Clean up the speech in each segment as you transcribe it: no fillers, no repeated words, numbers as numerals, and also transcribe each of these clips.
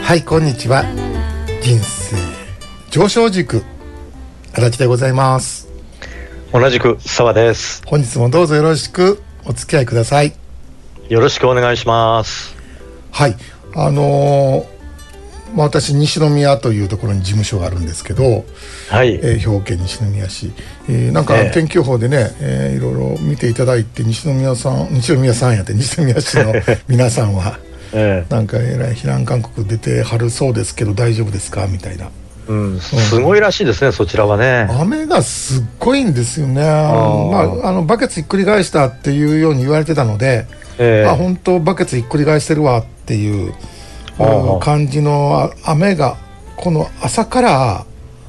はい、こんにちは。人生上昇軸足立でございます。 同じく澤です。 本日もどうぞよろしくお付き合いください。 よろしくお願いします。 はい、私西宮というところに事務所があるんですけど、 はい、 兵庫県西宮市、なんか天気予報でね、いろいろ見ていただいて、西宮市の皆さんはなんかえらい避難勧告出てはるそうですけど大丈夫ですかみたいな、 すごいらしいですね、そちらはね。 雨がすっごいんですよね。バケツひっくり返したっていうように言われてたので、本当バケツひっくり返してるわっていう感じの雨がこの朝から、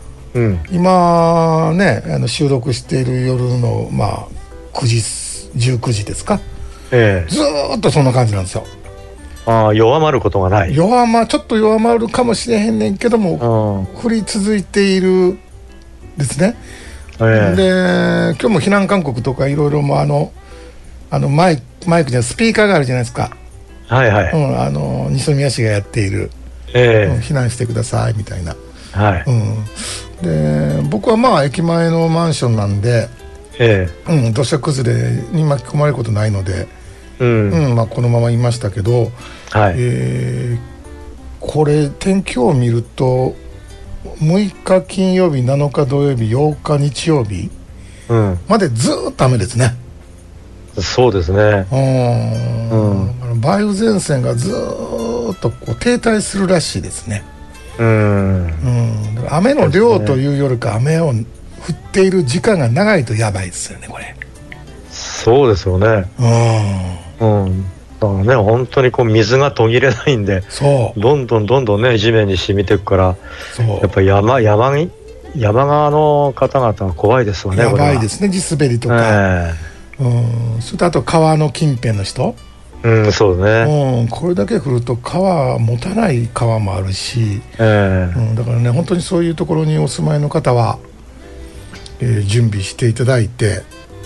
今ね収録している夜の9時19時ですか、ずーっとそんな感じなんですよ。 弱まることがない。 ちょっと弱まるかもしれへんねんけども、降り続いているですね。で今日も避難勧告とかいろいろもマイクじゃスピーカーがあるじゃないですか。 はいはい、 西宮市がやっている、避難してくださいみたいな、で僕は駅前のマンションなんで、土砂崩れに巻き込まれることないので、このままいましたけど、これ天気を見ると6日金曜日、7日土曜日、8日日曜日までずーっと雨ですね。 そうですね。 梅雨前線がずーっとこう停滞するらしいですね。だから雨の量というよりか、雨を降っている時間が長いとやばいですよね、これ。 そうですよね。だからね、本当にこう水が途切れないんで、どんどんね地面に染みていくから、やっぱり山側の方々は怖いですよね。 やばいですね、地滑りとか、それとあと川の近辺の人、 そうね、 これだけ降ると川持たない川もあるし、だからね、本当にそういうところにお住まいの方は、準備していただいて、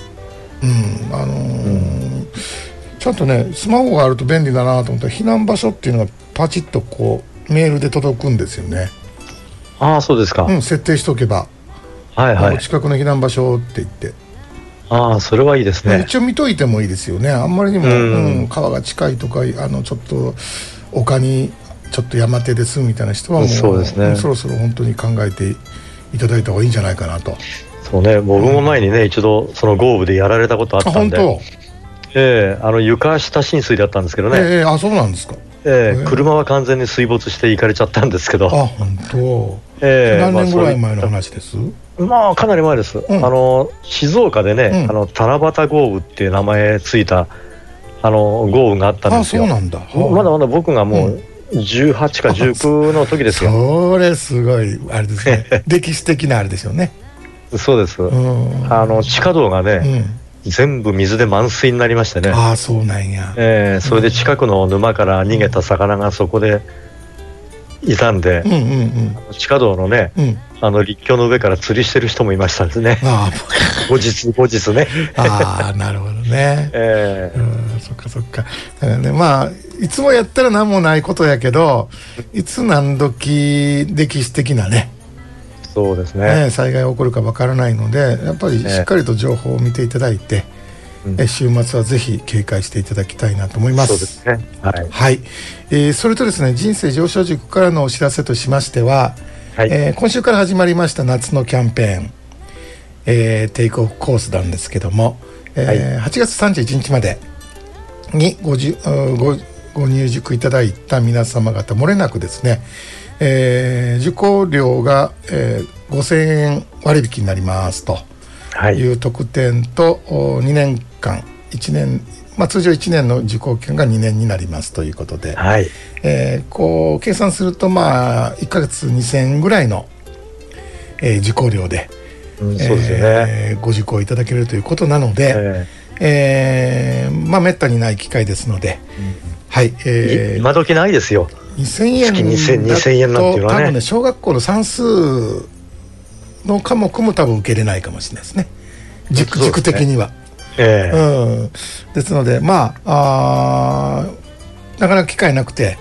ちゃんとねスマホがあると便利だなと思ったら、避難場所っていうのがパチッとこうメールで届くんですよね。 そうですか。 設定しておけば、近くの避難場所って言って、 それはいいですね。 一応見といてもいいですよね。あんまりにも、川が近いとか、ちょっと丘にちょっと山手ですみたいな人はもう、そうですね、そろそろ本当に考えていただいた方がいいんじゃないかなと。 そうね、僕も前にね、一度その豪雨でやられたことあったんで。 本当？床下浸水だったんですけどね。 そうなんですか。 車は完全に水没して行かれちゃったんですけど。 本当。何年ぐらい前の話です？ かなり前です。静岡でね、七夕豪雨っていう名前ついた豪雨があったんですよ。 そうなんだ。 まだまだ僕がもう18か19の時ですよ。 それすごいあれですね。歴史的なあれですよね。 そうです。地下道がね、全部水で満水になりましてね。 そうなんや。 それで近くの沼から逃げた魚がそこでいたんで、地下道のね、陸橋の上から釣りしてる人もいましたですね。後日ね。 なるほどね。そっかそっか。だからね、いつもやったら何もないことやけど、いつ何時歴史的なね、 そうですね、 災害が起こるかわからないので、やっぱりしっかりと情報を見ていただいて、週末はぜひ警戒していただきたいなと思います。 そうですね。 それとですね、人生上昇軸からのお知らせとしましては、今週から始まりました夏のキャンペーン、テイクオフコースなんですけども、8月31日までにご入塾いただいた皆様方、漏れなくですね、受講料が、5000円割引になりますという特典と、2年間1年、通常1年の受講期間が2年になりますということで、こう計算すると1ヶ月2000円ぐらいの、受講料で、ご受講いただけるということなので、めったにない機会ですので、 今時ないですよ。 2000円だと 2000円なんていうのはね、 多分ね、小学校の算数の科目も多分受けれないかもしれないですね、塾的には。ですのでなかなか機会なくて、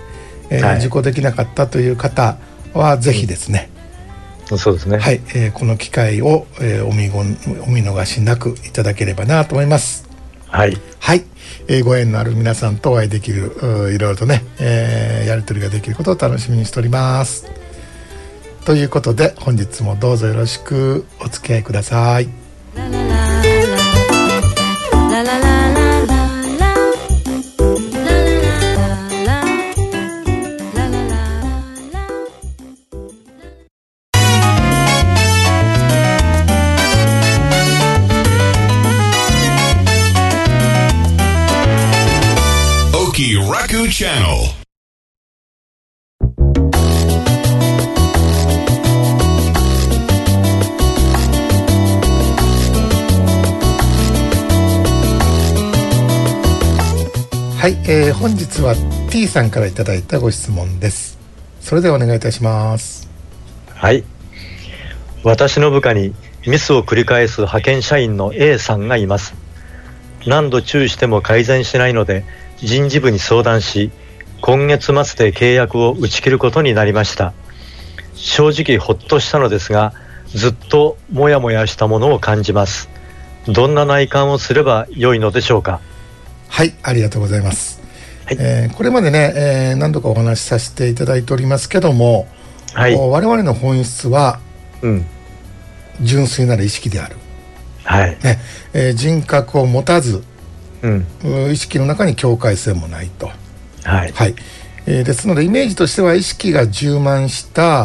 受講できなかったという方はぜひですね、 そうですね、 はい、この機会を、お見逃しなくいただければなと思います。 はい、 はい、ご縁のある皆さんとお会いできる、いろいろとね、やり取りができることを楽しみにしております。ということで本日もどうぞよろしくお付き合いください。 Raku Channel。 はい、本日は T さんからいただいたご質問です。それではお願いいたします。 はい、私の部下にミスを繰り返す派遣社員の A さんがいます。何度注意しても改善しないので人事部に相談し、今月末で契約を打ち切ることになりました。正直ほっとしたのですが、ずっともやもやしたものを感じます。どんな内観をすれば良いのでしょうか。 はい、ありがとうございます。 はい、 これまでね、何度かお話しさせていただいておりますけども、 はい、 我々の本質は、純粋なる意識である、 はいね、人格を持たず、意識の中に境界線もないと、 はい、 はい、ですのでイメージとしては意識が充満した、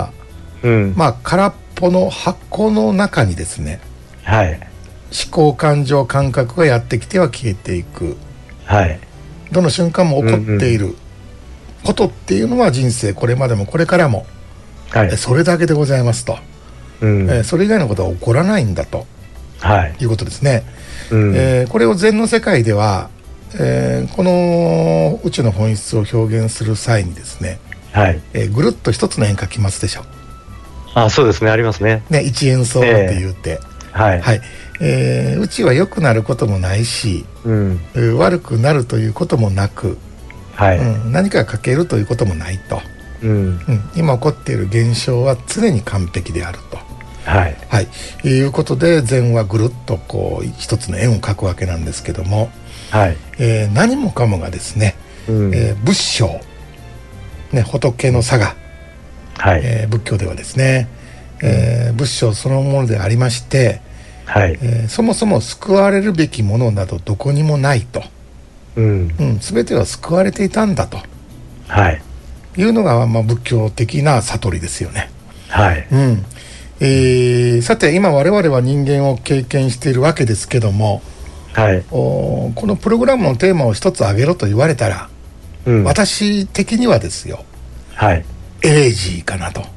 空っぽの箱の中にですね、 はい、 思考感情感覚がやってきては消えていく、 はい、 どの瞬間も起こっていることっていうのは人生これまでもこれからも、はい、それだけでございますと、それ以外のことは起こらないんだと、いうことですね。これを禅の世界では、この宇宙の本質を表現する際にですね、ぐるっと一つの円描きますでしょ。 そうですね、ありますね。 一円相って言って、宇宙は良くなることもないし、悪くなるということもなく、何か欠けるということもないと、今起こっている現象は常に完璧であると、いうことで禅はぐるっとこう一つの円を描くわけなんですけども、何もかもがですね、仏性、仏の差が、仏教ではですね、仏性そのものでありまして、そもそも救われるべきものなどどこにもないと、全ては救われていたんだと、いうのが、仏教的な悟りですよね。さて今我々は人間を経験しているわけですけども、このプログラムのテーマを一つ挙げろと言われたら、私的にはですよ、エレジーかなと。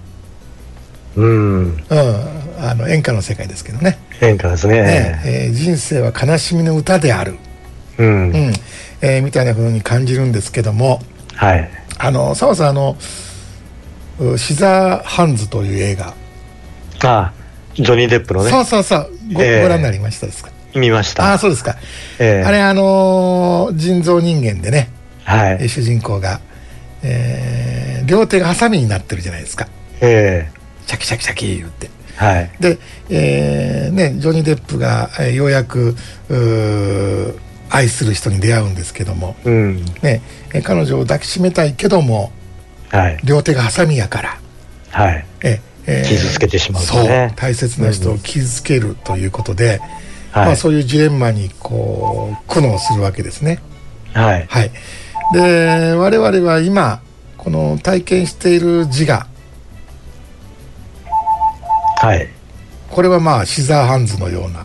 演歌の世界ですけどね。 演歌ですね。 人生は悲しみの歌である、みたいな風に感じるんですけども、澤さんシザーハンズという映画、 ジョニー・デップのね。 そうご覧になりましたですか。 見ました。 そうですか。あれ人造人間でね、主人公が、両手がハサミになってるじゃないですか。シャキシャキシャキ言って、で、ジョニー・デップが、ようやく愛する人に出会うんですけども、彼女を抱きしめたいけども、両手がハサミやから、 傷つけてしまうとね、 大切な人を傷つけるということで、そういうジレンマにこう苦悩するわけですね。で我々は今この体験している自我、これはシザーハンズのような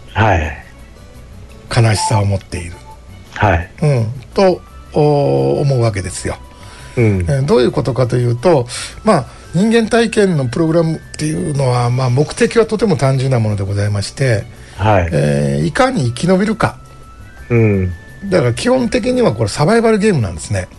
悲しさを持っている、と思うわけですよ。どういうことかというと、人間体験のプログラムっていうのは、目的はとても単純なものでございまして、いかに生き延びるか、だから基本的にはこれサバイバルゲームなんですね。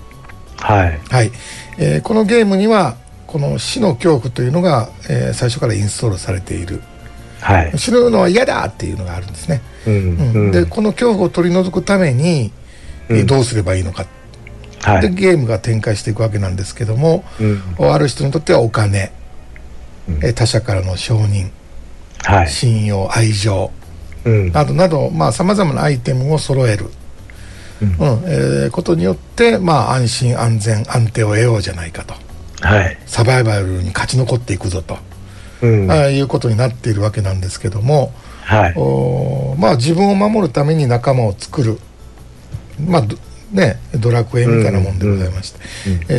このゲームにはこの死の恐怖というのが、最初からインストールされている、死ぬのは嫌だっていうのがあるんですね。でこの恐怖を取り除くために、どうすればいいのか、 はい、 でゲームが展開していくわけなんですけども、ある人にとってはお金、他者からの承認、 はい、 信用、愛情、などなど、さまざまなアイテムを揃える、ことによって、安心安全安定を得ようじゃないかと、 はい、 サバイバルに勝ち残っていくぞと、いうことになっているわけなんですけども、はい、自分を守るために仲間を作る、ドラクエみたいなもんでございまして、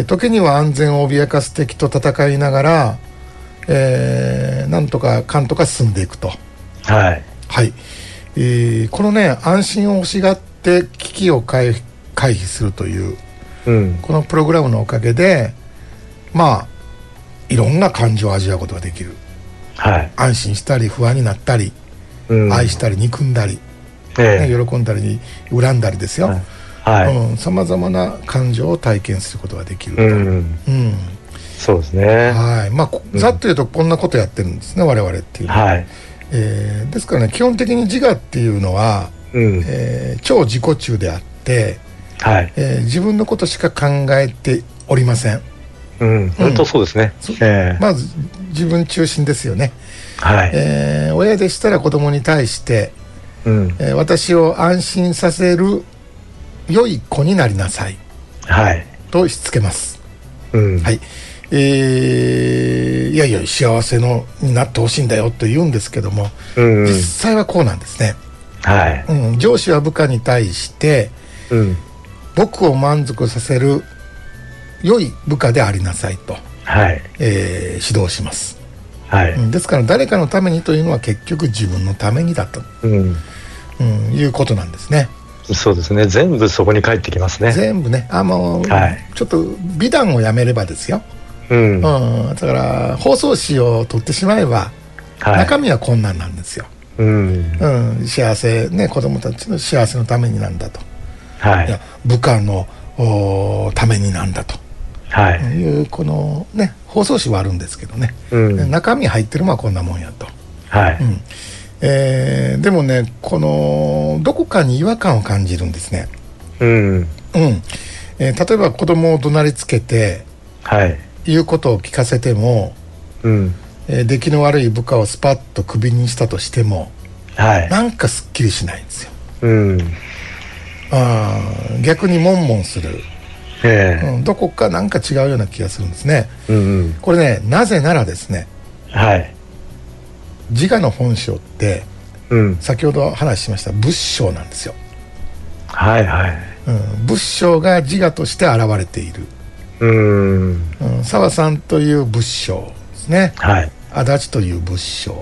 時には安全を脅かす敵と戦いながら、なんとかかんとか進んでいくと、はいはい、このね、安心を欲しがって危機を回避するという、このプログラムのおかげでいろんな感情を味わうことができる、はい、安心したり不安になったり、愛したり憎んだり、喜んだり恨んだりですよ、さまざまな感情を体験することができると、 そうですね、 はい、ざっと言うとこんなことやってるんですね、我々っていうのは、はい、ですからね、基本的に自我っていうのは、超自己中であって、はい自分のことしか考えておりません。 本当そうですね、 まず自分中心ですよね、はい、親でしたら子供に対して、私を安心させる良い子になりなさい、はい、としつけます、はい、いやいや幸せになってほしいんだよと言うんですけども、実際はこうなんですね、はい上司は部下に対して、僕を満足させる良い部下でありなさいと、はい指導します、はいですから誰かのためにというのは結局自分のためにだと、いうことなんですね。 そうですね、全部そこに返ってきますね。 全部ね、ちょっと美談をやめればですよ、だから包装紙を取ってしまえば、中身は困難なんですよ、幸せね、子供たちの幸せのためになんだと、いや部下のためになんだと、いうこのね包装紙はあるんですけどね、中身入ってるのはこんなもんやと、でもね、このどこかに違和感を感じるんですね。例えば子供を怒鳴りつけて、言うことを聞かせても、出来の悪い部下をスパッとクビにしたとしても、なんかすっきりしないんですよ。逆に悶々する、どこかなんか違うような気がするんですね。これね、なぜならですね、自我の本性って、先ほど話しました仏性なんですよ。仏性が自我として現れている。澤さんという仏性ですね、足立という仏性、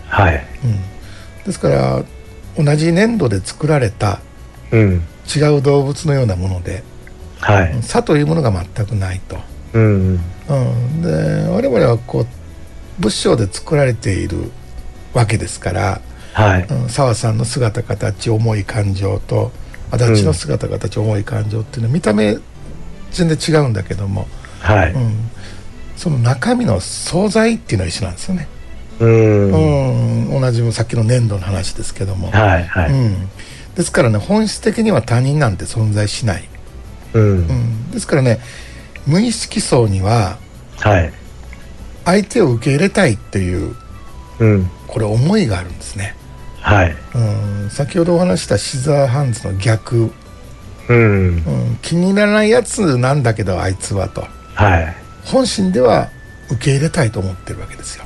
ですから同じ粘土で作られた、違う動物のようなもので、差というものが全くないと、で我々はこう仏性で作られているわけですから、澤さんの姿形重い感情と足立の姿形重い感情っていうのは見た目全然違うんだけども、その中身の素材っていうのは一緒なんですよね。同じさっきの粘土の話ですけども、ですからね、本質的には他人なんて存在しない、ですからね、無意識層には、相手を受け入れたいっていう、これ思いがあるんですね。先ほどお話したシザーハンズの逆、気に入らないやつなんだけどあいつはと、本心では受け入れたいと思ってるわけですよ。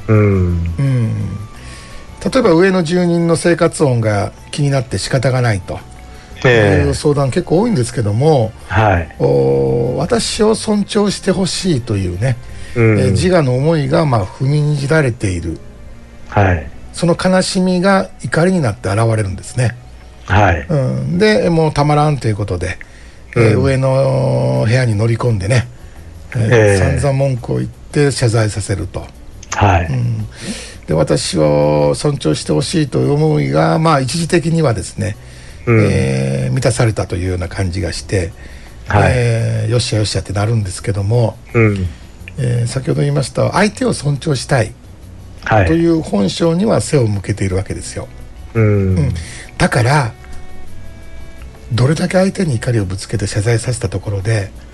例えば上の住人の生活音が気になって仕方がないという相談結構多いんですけども、私を尊重してほしいというね、自我の思いが踏みにじられている、その悲しみが怒りになって現れるんですね。でもうたまらんということで、上の部屋に乗り込んでね、散々文句を言って謝罪させると、で私を尊重してほしいという思いが一時的にはですね、満たされたというような感じがして、よっしゃよっしゃってなるんですけども、先ほど言いました相手を尊重したいという本性には背を向けているわけですよ。だからどれだけ相手に怒りをぶつけて謝罪させたところで、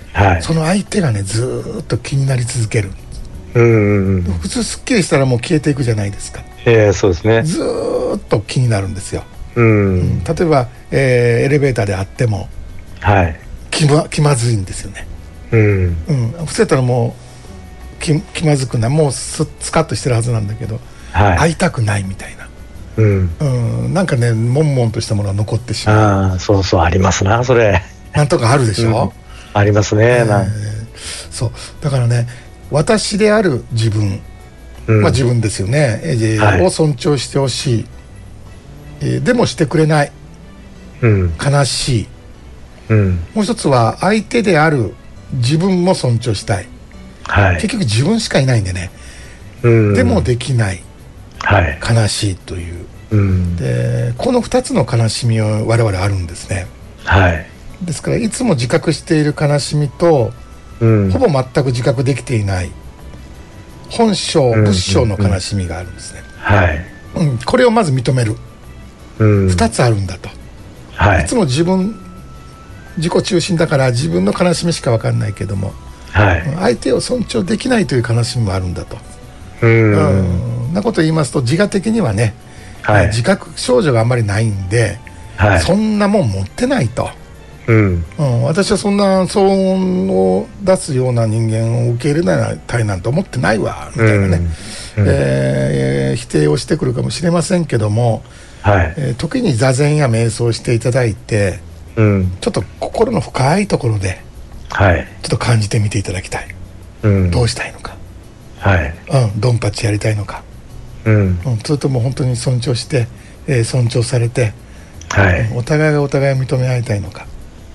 はい、 その相手がねずーっと気になり続ける。普通すっきりしたらもう消えていくじゃないですか。 そうですね。 ずーっと気になるんですよ。 例えば、エレベーターであっても、 はい、 気まずいんですよね。普通やったらもう気まずくない、もうスカッとしてるはずなんだけど、 はい、 会いたくないみたいな、なんかね悶々としたものが残ってしまう。 そうそう、ありますなそれ。 なんとかあるでしょ、 ありますね。 そうだからね、私である自分、自分ですよね、を尊重してほしい、でもしてくれない、悲しい、もう一つは相手である自分も尊重したい、結局自分しかいないんでね、でもできない、悲しいという、でこの2つの悲しみを我々あるんですね。ですからいつも自覚している悲しみと、ほぼ全く自覚できていない本性仏性の悲しみがあるんですね。これをまず認める、2つあるんだと、いつも自己中心だから自分の悲しみしか分かんないけども、相手を尊重できないという悲しみもあるんだと。なことを言いますと、自我的にはね、自覚症状があんまりないんで、そんなもん持ってないと、私はそんな騒音を出すような人間を受け入れないたいなんて思ってないわみたいなね、否定をしてくるかもしれませんけども、時に座禅や瞑想していただいて、ちょっと心の深いところでちょっと感じてみていただきたい、どうしたいのか、ドンパチやりたいのか、それとも本当に尊重して、尊重されて、お互いがお互いを認め合いたいのか、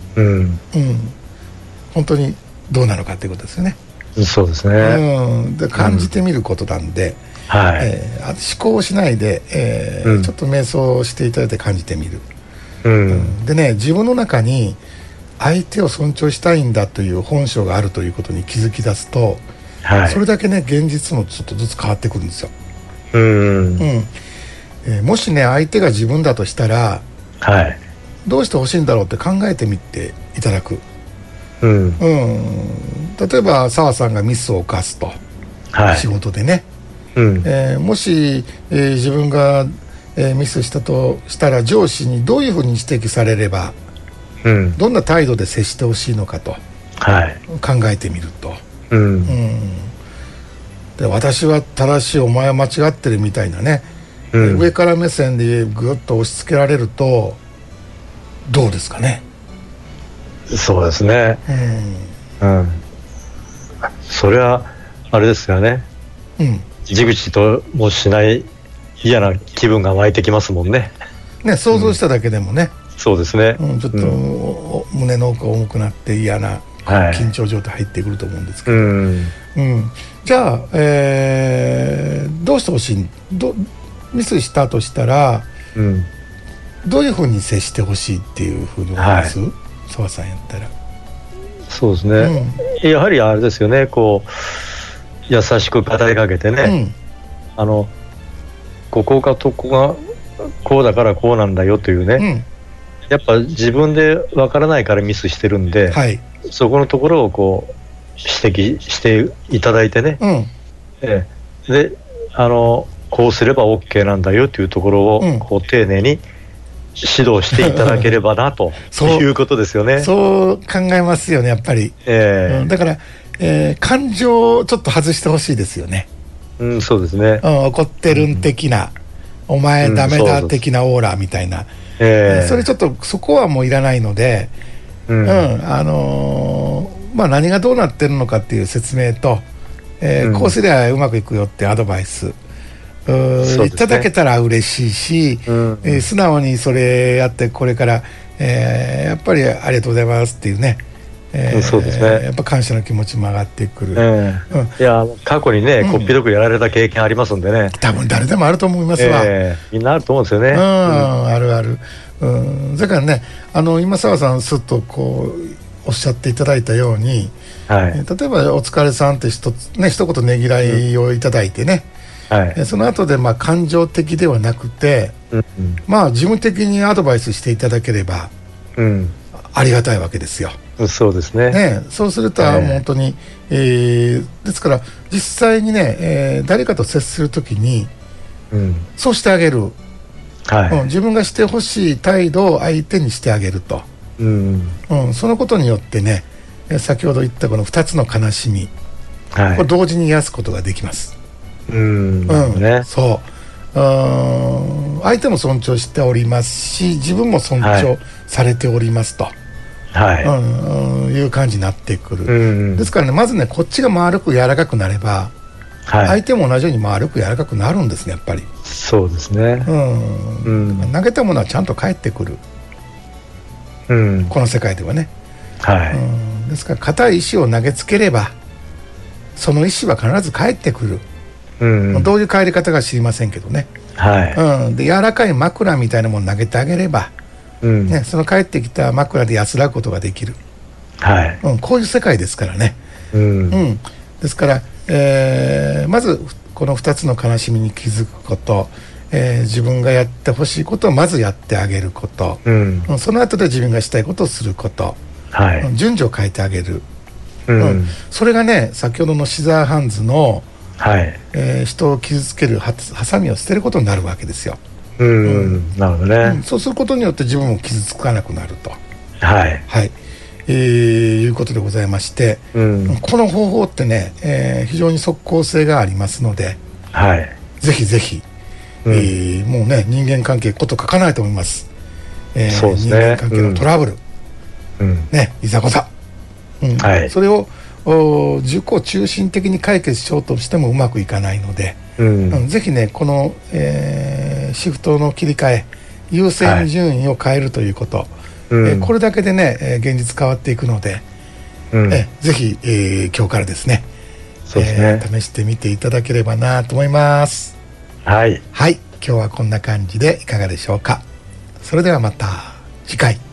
本当にどうなのかということですよね。 そうですね、 で感じてみることなんで、思考をしないで、ちょっと瞑想していただいて感じてみる、でね、自分の中に相手を尊重したいんだという本性があるということに気づき出すと、それだけね現実もちょっとずつ変わってくるんですよ。もしね相手が自分だとしたら、どうしてほしいんだろうって考えてみていただく。例えば澤さんがミスを犯すと、仕事でね、もし、自分が、ミスしたとしたら上司にどういうふうに指摘されれば、どんな態度で接してほしいのかと、考えてみると、で私は正しいお前は間違ってるみたいなね、上から目線でぐっと押し付けられるとどうですかね。 そうですね、それはあれですよね、じぐじともしない嫌な気分が湧いてきますもんね。 想像しただけでもね、 そうですね、 ちょっと、胸の奥が重くなって嫌な緊張状態入ってくると思うんですけど、じゃあ、どうしてほしい、ミスしたとしたら、どういうふうに接してほしいっていうふうに思います？澤さんやったら。 そうですね、やはりあれですよね、こう優しく語りかけてね、ここがこうだからこうなんだよというね、やっぱ自分でわからないからミスしてるんで、そこのところをこう指摘していただいてね、でこうすれば OK なんだよというところをこう丁寧に指導していただければなということですよね。 そう考えますよね、やっぱり。だから、感情をちょっと外してほしいですよね。 そうですね、 怒ってるん的な、お前ダメだ的なオーラみたいな、それちょっとそこはもういらないので、何がどうなってるのかっていう説明と、こうすればうまくいくよってアドバイス、いただけたら嬉しいし、素直にそれやってこれから、やっぱりありがとうございますっていうね、 そうですね、 やっぱ感謝の気持ちも上がってくる。 いや過去にね、こっぴどくやられた経験ありますんでね、 多分誰でもあると思いますわ。 みんなあると思うんですよね。 あるある。だからね、今澤さんすっとこうおっしゃっていただいたように、例えばお疲れさんって一言ねぎらいをいただいてね、その後で感情的ではなくて、事務的にアドバイスしていただければ、ありがたいわけですよ。 そうですね。 ね、そうすると本当に、ですから実際にね、誰かと接するときに、そうしてあげる、自分がしてほしい態度を相手にしてあげると、そのことによってね、先ほど言ったこの2つの悲しみ、これ同時に癒すことができます。そう、相手も尊重しておりますし、自分も尊重されておりますと、いう感じになってくる。ですからね、まずね、こっちが丸く柔らかくなれば、相手も同じように丸く柔らかくなるんですね、やっぱり。 そうですね。 投げたものはちゃんと返ってくる、この世界ではね。ですから硬い石を投げつければ、その石は必ず返ってくる。どういう帰り方か知りませんけどね。で柔らかい枕みたいなものを投げてあげれば、その帰ってきた枕で安らぐことができる、こういう世界ですからね。ですから、まずこの2つの悲しみに気づくこと、自分がやってほしいことをまずやってあげること、その後で自分がしたいことをすること、順序を変えてあげる、それがね、先ほどのシザーハンズの人を傷つけるハサミを捨てることになるわけですよ。 なるほどね。 そうすることによって自分も傷つかなくなると、いうことでございまして、この方法ってね、非常に即効性がありますので、ぜひぜひ、もうね、人間関係こと書かないと思います。人間関係のトラブル、いざこざ、それを自己中心的に解決しようとしてもうまくいかないので、ぜひね、この、シフトの切り替え、優先順位を変えるということ、これだけでね、現実変わっていくので、ぜひ、今日からですね、試してみていただければなと思います。今日はこんな感じでいかがでしょうか。それではまた次回。